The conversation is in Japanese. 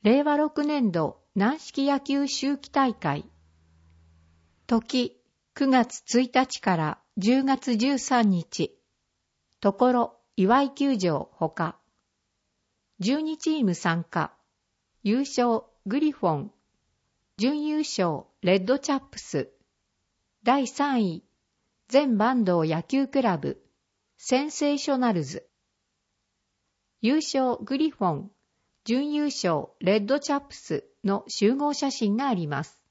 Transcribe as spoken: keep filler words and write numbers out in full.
れいわろくねんど軟式野球秋季大会。時、くがつついたちからじゅうがつじゅうさんにち。ところ、岩井球場ほか。じゅうにチーム参加。優勝、グリフォン。準優勝、レッドチャップス。だいさんい、全坂東野球クラブ、センセーショナルズ。優勝、グリフォン。準優勝、レッドチャップスの集合写真があります。